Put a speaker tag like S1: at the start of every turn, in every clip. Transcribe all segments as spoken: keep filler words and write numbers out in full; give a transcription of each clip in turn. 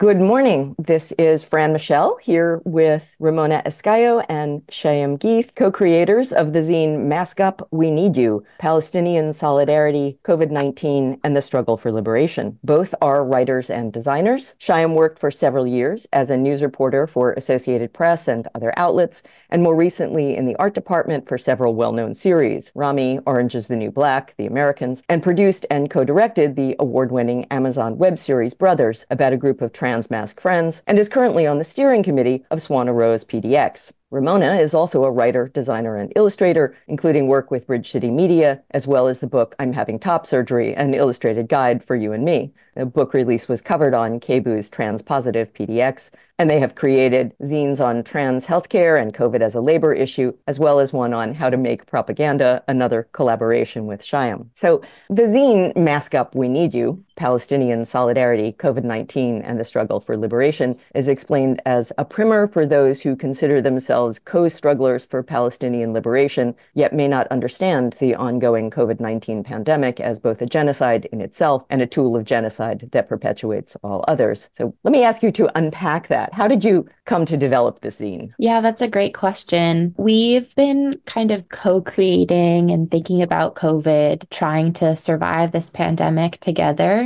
S1: Good morning. This is Fran Michelle here with Ramona Escayo and Shyam Geeth, co-creators of the zine Mask Up, We Need You, Palestinian Solidarity, COVID nineteen, and the Struggle for Liberation. Both are writers and designers. Shyam worked for several years as a news reporter for Associated Press and other outlets, and more recently in the art department for several well-known series, Rami, Orange is the New Black, The Americans, and produced and co-directed the award-winning Amazon web series Brothers, about a group of trans mask friends, and is currently on the steering committee of Swana Rose P D X. Ramona is also a writer, designer, and illustrator, including work with Bridge City Media, as well as the book I'm Having Top Surgery, an illustrated guide for you and me. The book release was covered on K B U's Transpositive P D X, and they have created zines on trans healthcare and COVID as a labor issue, as well as one on how to make propaganda, another collaboration with Shyam. So the zine Mask Up, We Need You, Palestinian Solidarity, COVID nineteen, and the Struggle for Liberation is explained as a primer for those who consider themselves co-strugglers for Palestinian liberation, yet may not understand the ongoing COVID nineteen pandemic as both a genocide in itself and a tool of genocide that perpetuates all others. So let me ask you to unpack that. How did you come to develop the zine?
S2: Yeah, that's a great question. We've been kind of co-creating and thinking about COVID, trying to survive this pandemic together.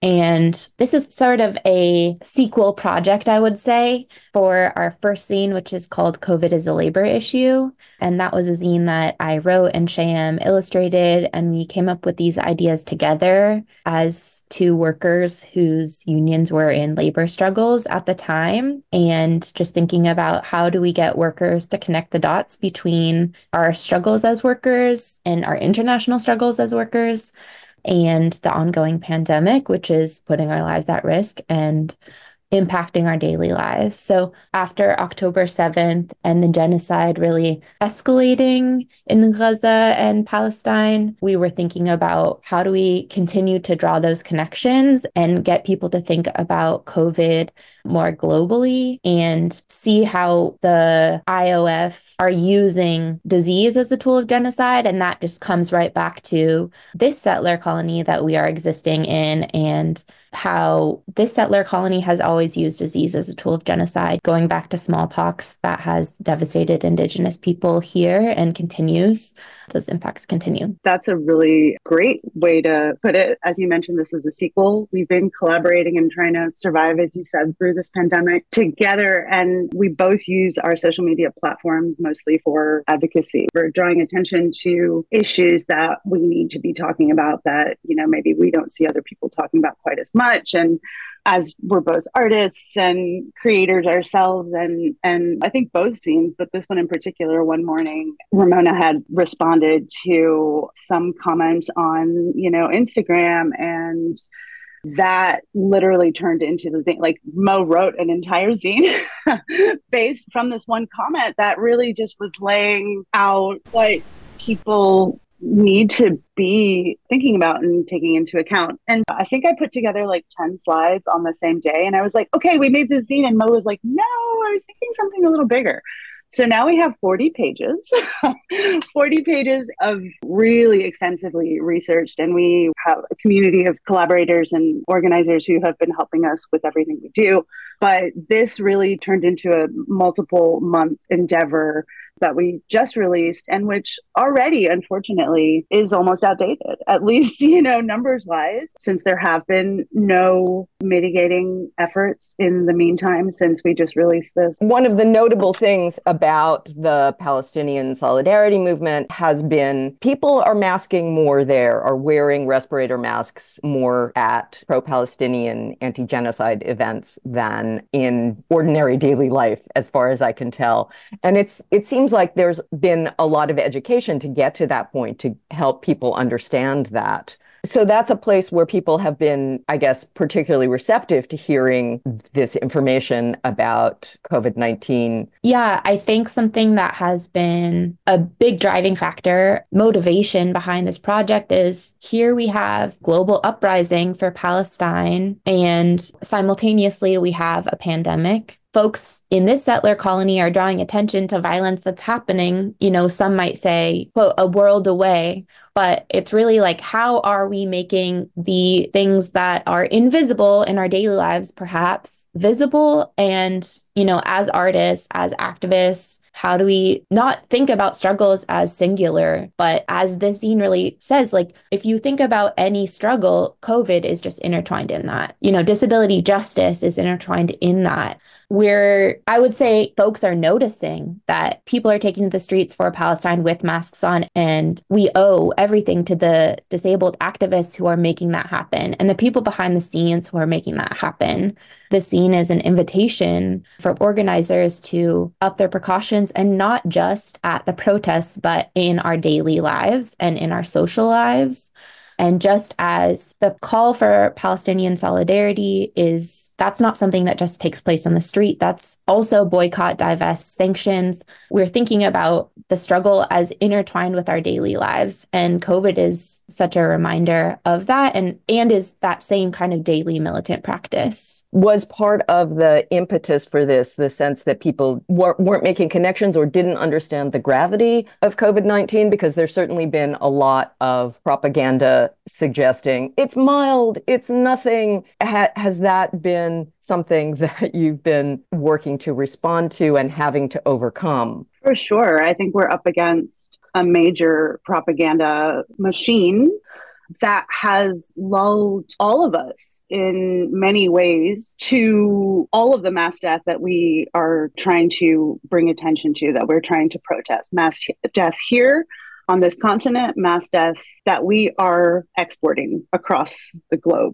S2: And this is sort of a sequel project, I would say, for our first zine, which is called COVID is a Labor Issue. And that was a zine that I wrote and Shyam illustrated, and we came up with these ideas together as two workers whose unions were in labor struggles at the time, and just thinking about how do we get workers to connect the dots between our struggles as workers and our international struggles as workers and the ongoing pandemic, which is putting our lives at risk and impacting our daily lives. So after October seventh and the genocide really escalating in Gaza and Palestine, we were thinking about how do we continue to draw those connections and get people to think about COVID more globally and see how the I O F are using disease as a tool of genocide. And that just comes right back to this settler colony that we are existing in, and how this settler colony has always used disease as a tool of genocide, going back to smallpox that has devastated Indigenous people here and continues. Those impacts continue.
S3: That's a really great way to put it. As you mentioned, this is a sequel. We've been collaborating and trying to survive, as you said, through this pandemic together. And we both use our social media platforms mostly for advocacy. We're drawing attention to issues that we need to be talking about that, you know, maybe we don't see other people talking about quite as much. And as we're both artists and creators ourselves, and and I think both scenes, but this one in particular, one morning, Ramona had responded to some comments on, you know, Instagram, and that literally turned into the zine. Like, Mo wrote an entire zine based from this one comment that really just was laying out what people need to be thinking about and taking into account. And I think I put together like ten slides on the same day. And I was like, okay, we made this zine. And Mo was like, no, I was thinking something a little bigger. So now we have forty pages, forty pages of really extensively researched. And we have a community of collaborators and organizers who have been helping us with everything we do. But this really turned into a multiple month endeavor that we just released, and which already, unfortunately, is almost outdated, at least, you know, numbers wise, since there have been no mitigating efforts in the meantime since we just released this.
S1: One of the notable things about the Palestinian Solidarity movement has been people are masking more there, are wearing respirator masks more at pro-Palestinian anti-genocide events than in ordinary daily life, as far as I can tell. And it's it seems like there's been a lot of education to get to that point, to help people understand that. So that's a place where people have been, I guess, particularly receptive to hearing this information about COVID nineteen.
S2: Yeah, I think something that has been a big driving factor, motivation behind this project is here we have global uprising for Palestine, and simultaneously we have a pandemic. folks in this settler colony are drawing attention to violence that's happening, you know, some might say, quote, a world away. But it's really like, how are we making the things that are invisible in our daily lives, perhaps visible? And, you know, as artists, as activists, how do we not think about struggles as singular, but as this zine really says, like, if you think about any struggle, COVID is just intertwined in that. You know, disability justice is intertwined in that. Where I would say folks are noticing that people are taking to the streets for Palestine with masks on, and we owe everything to the disabled activists who are making that happen and the people behind the scenes who are making that happen. The scene is an invitation for organizers to up their precautions, and not just at the protests, but in our daily lives and in our social lives. And just as the call for Palestinian solidarity is, that's not something that just takes place on the street. That's also boycott, divest, sanctions. We're thinking about the struggle as intertwined with our daily lives. And COVID is such a reminder of that, and, and is that same kind of daily militant practice.
S1: Was part of the impetus for this the sense that people weren't, weren't making connections or didn't understand the gravity of COVID nineteen? Because there's certainly been a lot of propaganda suggesting it's mild, it's nothing. Ha- has that been something that you've been working to respond to and having to overcome?
S3: For sure. I think we're up against a major propaganda machine that has lulled all of us in many ways to all of the mass death that we are trying to bring attention to, that we're trying to protest. Mass death here on this continent, mass death that we are exporting across the globe.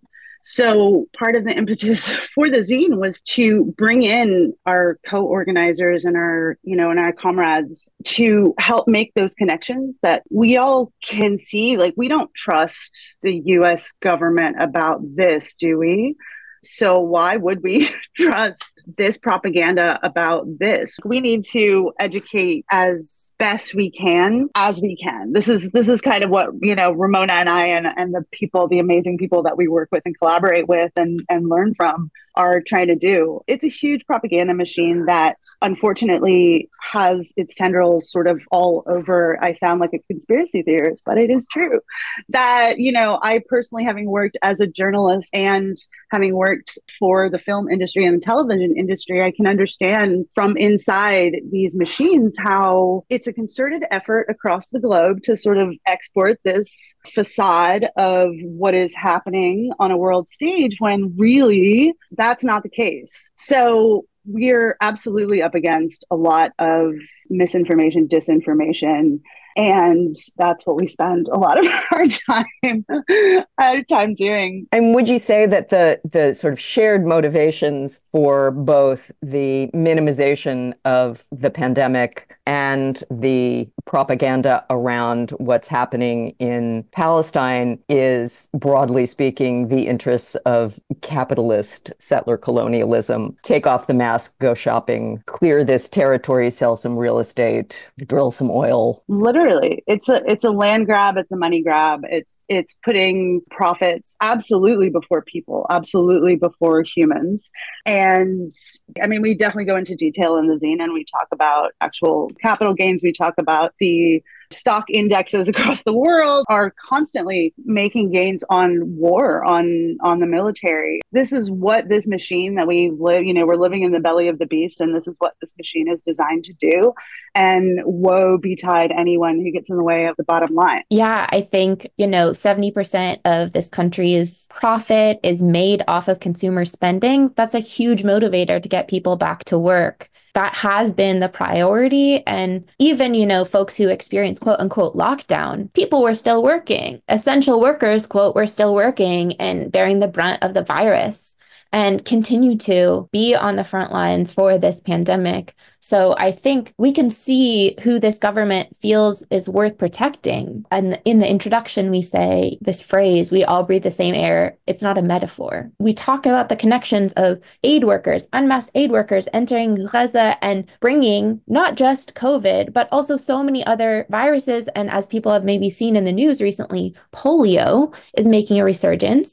S3: So part of the impetus for the zine was to bring in our co-organizers and our, you know, and our comrades to help make those connections that we all can see. Like, we don't trust the U S government about this, do we? So why would we trust this propaganda about this? We need to educate as best we can, as we can. This is this is kind of what, you know, Ramona and I and, and the people, the amazing people that we work with and collaborate with and, and learn from are trying to do. It's a huge propaganda machine that unfortunately has its tendrils sort of all over. I sound like a conspiracy theorist, but it is true that, you know, I personally, having worked as a journalist and having worked for the film industry and the television industry, I can understand from inside these machines how it's a concerted effort across the globe to sort of export this facade of what is happening on a world stage, when really that's not the case. So we're absolutely up against a lot of misinformation, disinformation, and that's what we spend a lot of our time our time doing.
S1: And would you say that the the sort of shared motivations for both the minimization of the pandemic and the propaganda around what's happening in Palestine is, broadly speaking, the interests of capitalist settler colonialism? Take off the mask, go shopping, clear this territory, sell some real estate, drill some oil.
S3: Literally, it's a it's a land grab, it's a money grab. It's it's putting profits absolutely before people, absolutely before humans. And I mean, we definitely go into detail in the zine, and we talk about actual capital gains. We talk about the stock indexes across the world are constantly making gains on war, on on the military. This is what this machine that we live, you know, we're living in the belly of the beast, and this is what this machine is designed to do. And woe betide anyone who gets in the way of the bottom line.
S2: Yeah, I think, you know, seventy percent of this country's profit is made off of consumer spending. That's a huge motivator to get people back to work. That has been the priority. And even, you know, folks who experience quote unquote lockdown, people were still working. Essential workers, quote, were still working and bearing the brunt of the virus, and continue to be on the front lines for this pandemic. So I think we can see who this government feels is worth protecting. And in the introduction, we say this phrase, we all breathe the same air. It's not a metaphor. We talk about the connections of aid workers, unmasked aid workers entering Gaza and bringing not just COVID, but also so many other viruses. And as people have maybe seen in the news recently, polio is making a resurgence.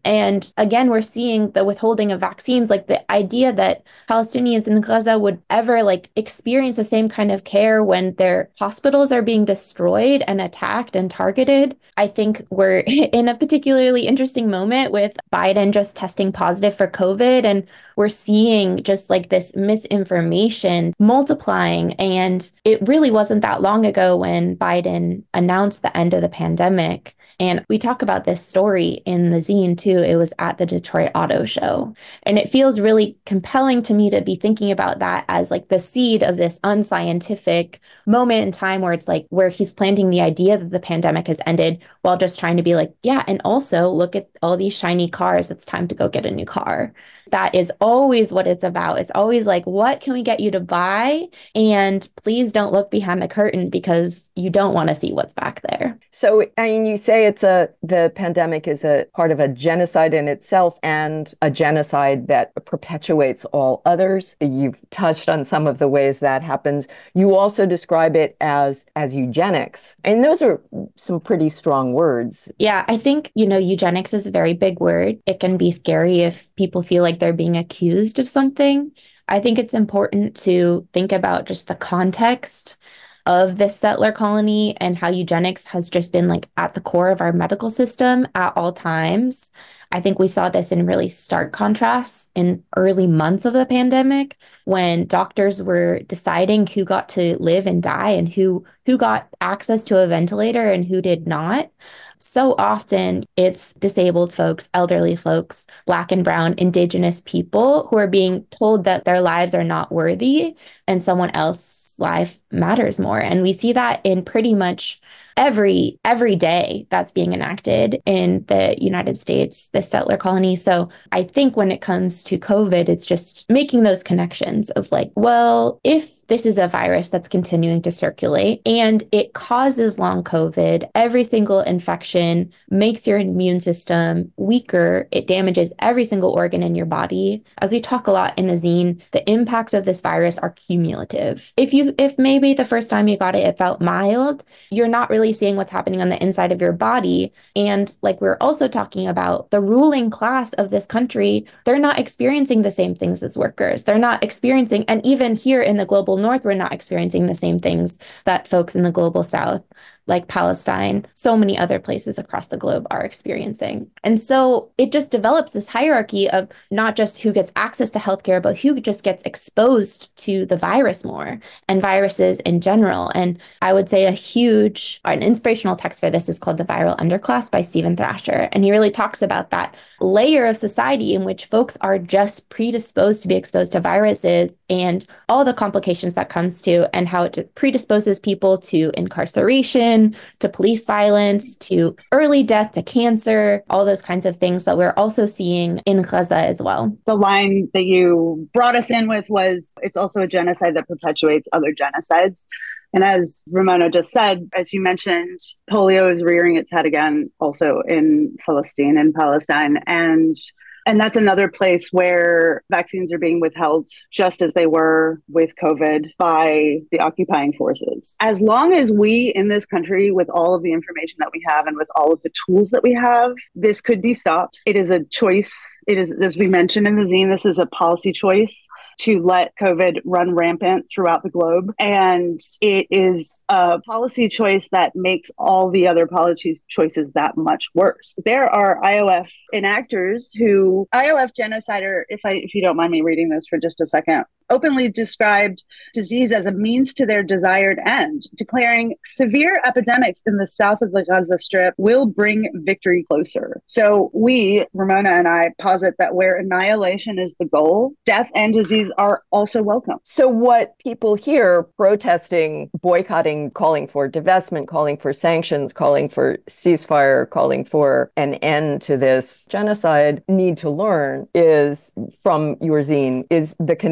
S2: And again, we're seeing the withholding of vaccines, like the idea that Palestinians in Gaza would ever like experience the same kind of care when their hospitals are being destroyed and attacked and targeted. I think we're in a particularly interesting moment with Biden just testing positive for COVID, and we're seeing just like this misinformation multiplying. And it really wasn't that long ago when Biden announced the end of the pandemic. And we talk about this story in the zine too. It was at the Detroit Auto Show. And it feels really compelling to me to be thinking about that as like the seed of this unscientific moment in time where it's like where he's planting the idea that the pandemic has ended while just trying to be like, yeah, and also look at all these shiny cars. It's time to go get a new car. That is always what it's about. It's always like, what can we get you to buy? And please don't look behind the curtain because you don't want to see what's back there.
S1: So, I mean, you say it's a, the pandemic is a part of a genocide in itself and a genocide that perpetuates all others. You've touched on some of the ways that happens. You also describe it as, as eugenics. And those are some pretty strong words.
S2: Yeah, I think, you know, eugenics is a very big word. It can be scary if people feel like they're being accused of something. I think it's important to think about just the context of this settler colony and how eugenics has just been like at the core of our medical system at all times. I think we saw this in really stark contrast in early months of the pandemic when doctors were deciding who got to live and die and who who got access to a ventilator and who did not. So often it's disabled folks, elderly folks, Black and Brown, Indigenous people who are being told that their lives are not worthy and someone else's life matters more. And we see that in pretty much every every day that's being enacted in the United States, the settler colony. So I think when it comes to COVID, it's just making those connections of like, well, if this is a virus that's continuing to circulate and it causes long COVID, every single infection makes your immune system weaker. It damages every single organ in your body. As we talk a lot in the zine, the impacts of this virus are cumulative. If you, if maybe the first time you got it, it felt mild, you're not really seeing what's happening on the inside of your body. And like we're also talking about, the ruling class of this country, they're not experiencing the same things as workers. They're not experiencing, and even here in the global North, we're not experiencing the same things that folks in the global South, like Palestine, so many other places across the globe are experiencing. And so it just develops this hierarchy of not just who gets access to healthcare, but who just gets exposed to the virus more and viruses in general. And I would say a huge, an inspirational text for this is called The Viral Underclass by Stephen Thrasher. And he really talks about that layer of society in which folks are just predisposed to be exposed to viruses and all the complications that comes to, and how it predisposes people to incarceration, to police violence, to early death, to cancer, all those kinds of things that we're also seeing in Gaza as well.
S3: The line that you brought us in with was, it's also a genocide that perpetuates other genocides. And as Ramona just said, as you mentioned, polio is rearing its head again also in Palestine and Palestine. And And that's another place where vaccines are being withheld, just as they were with COVID by the occupying forces. As long as we in this country, with all of the information that we have and with all of the tools that we have, this could be stopped. It is a choice. It is, as we mentioned in the zine, this is a policy choice to let COVID run rampant throughout the globe. And it is a policy choice that makes all the other policy choices that much worse. There are I O F enactors who, I O F genocider, if I if you don't mind me reading this for just a second, openly described disease as a means to their desired end, declaring severe epidemics in the south of the Gaza Strip will bring victory closer. So we, Ramona and I, posit that where annihilation is the goal, death and disease are also welcome.
S1: So what people here protesting, boycotting, calling for divestment, calling for sanctions, calling for ceasefire, calling for an end to this genocide need to learn is, from your zine, is the connection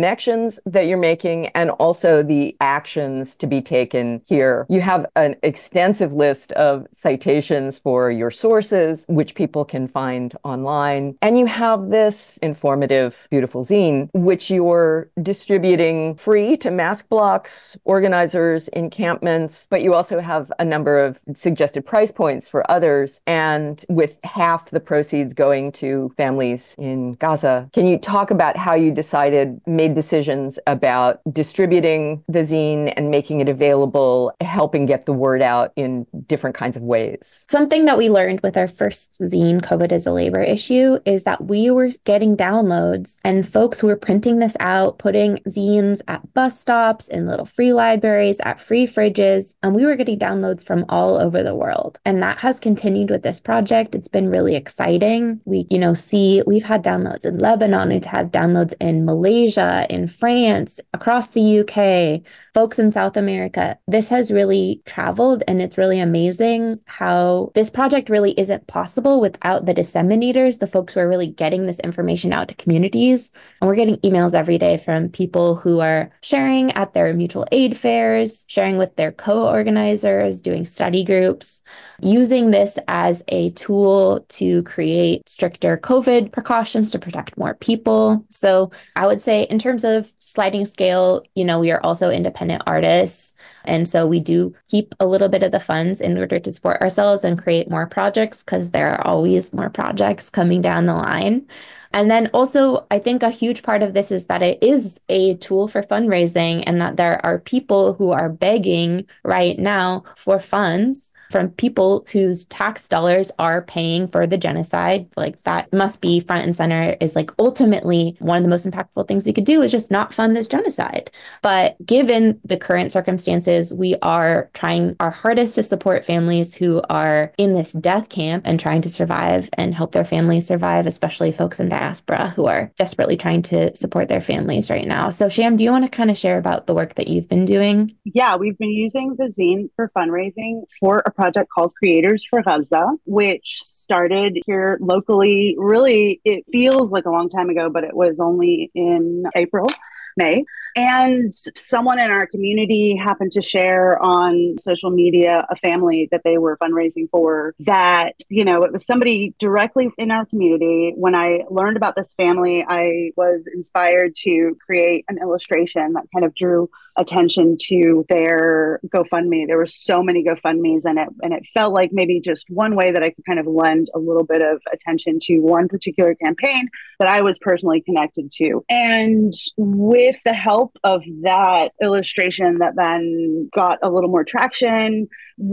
S1: decisions that you're making and also the actions to be taken here. You have an extensive list of citations for your sources, which people can find online. And you have this informative, beautiful zine, which you're distributing free to mask blocks, organizers, encampments, but you also have a number of suggested price points for others, and with half the proceeds going to families in Gaza. Can you talk about how you decided, made decisions about distributing the zine and making it available, helping get the word out in different kinds of ways?
S2: Something that we learned with our first zine, COVID is a Labor Issue, is that we were getting downloads and folks were printing this out, putting zines at bus stops, in little free libraries, at free fridges, and we were getting downloads from all over the world. And that has continued with this project. It's been really exciting. We, you know, see, we've had downloads in Lebanon, we've had downloads in Malaysia, in France, across the U K, folks in South America. This has really traveled, and it's really amazing how this project really isn't possible without the disseminators, the folks who are really getting this information out to communities. And we're getting emails every day from people who are sharing at their mutual aid fairs, sharing with their co-organizers, doing study groups, using this as a tool to create stricter COVID precautions to protect more people. So I would say in terms of sliding scale, you know, we are also independent artists. And so we do keep a little bit of the funds in order to support ourselves and create more projects, because there are always more projects coming down the line. And then also, I think a huge part of this is that it is a tool for fundraising, and that there are people who are begging right now for funds from people whose tax dollars are paying for the genocide. Like, that must be front and center, is like ultimately one of the most impactful things we could do is just not fund this genocide. But given the current circumstances, we are trying our hardest to support families who are in this death camp and trying to survive and help their families survive, especially folks in diaspora who are desperately trying to support their families right now. So Sham, do you want to kind of share about the work that you've been doing?
S3: Yeah, we've been using the zine for fundraising for a project called Creators for Gaza, which started here locally. Really, it feels like a long time ago, but it was only in April, May. And someone in our community happened to share on social media a family that they were fundraising for, that, you know, it was somebody directly in our community. When I learned about this family, I was inspired to create an illustration that kind of drew attention to their GoFundMe. There were so many GoFundMes, and it and it felt like maybe just one way that I could kind of lend a little bit of attention to one particular campaign that I was personally connected to. And with the help of that illustration that then got a little more traction,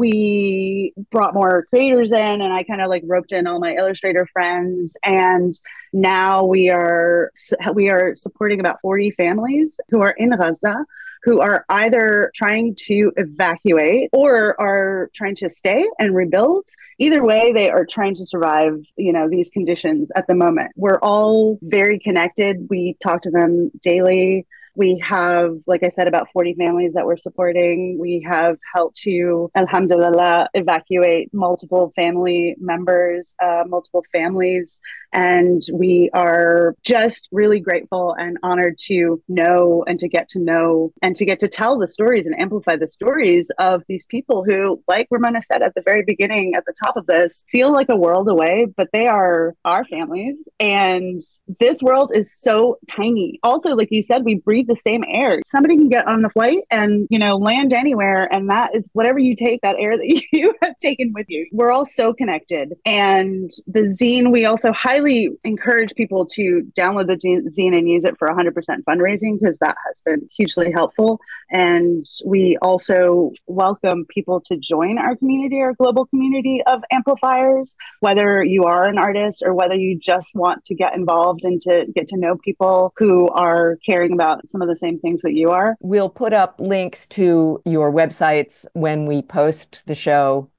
S3: we brought more creators in, and I kind of like roped in all my illustrator friends. And now we are we are supporting about forty families who are in Gaza, who are either trying to evacuate or are trying to stay and rebuild. Either way, they are trying to survive, you know, these conditions at the moment. We're all very connected. We talk to them daily. We have, like I said, about forty families that we're supporting. We have helped to, alhamdulillah, evacuate multiple family members, uh, multiple families. And we are just really grateful and honored to know and to get to know and to get to tell the stories and amplify the stories of these people who, like Ramona said at the very beginning, at the top of this, feel like a world away, but they are our families. And this world is so tiny. Also, like you said, we breathe the same air. Somebody can get on the flight and, you know, land anywhere, and that is whatever you take, that air that you have taken with you. We're all so connected. And the zine, we also highly encourage people to download the zine and use it for one hundred percent fundraising, because that has been hugely helpful. And we also welcome people to join our community, our global community of amplifiers, whether you are an artist or whether you just want to get involved and to get to know people who are caring about some of the same things that you are.
S1: We'll put up links to your websites when we post the show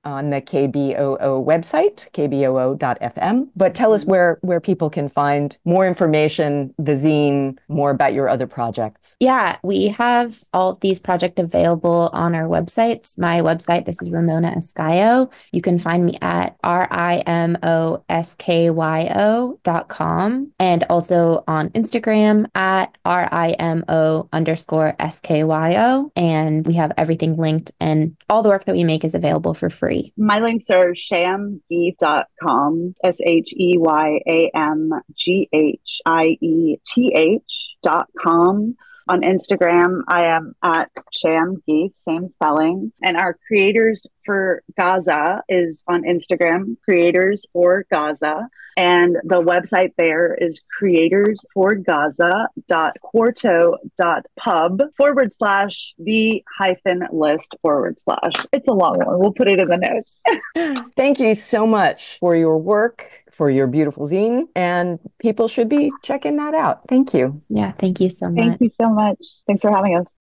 S1: on the K B O O website, k b o o dot f m. But tell us where, where people can find more information, the zine, more about your other projects.
S2: Yeah, we have all of these projects available on our websites. My website, this is Ramona Escayo. You can find me at R I M O S K Y O dot com and also on Instagram at R I M O underscore S K Y O. And we have everything linked, and all the work that we make is available for free.
S3: My links are shayam geeth dot com, S H E Y A M G H I E T H dot com. On Instagram, I am at Shayam Geeth, same spelling. And our Creators for Gaza is on Instagram, Creators for Gaza. And the website there is creatorsforgaza.quarto.pub forward slash the hyphen list forward slash. It's a long one. We'll put it in the notes.
S1: Thank you so much for your work, for your beautiful zine, and people should be checking that out. Thank you.
S2: Yeah, thank you so much.
S3: Thank you so much. Thanks for having us.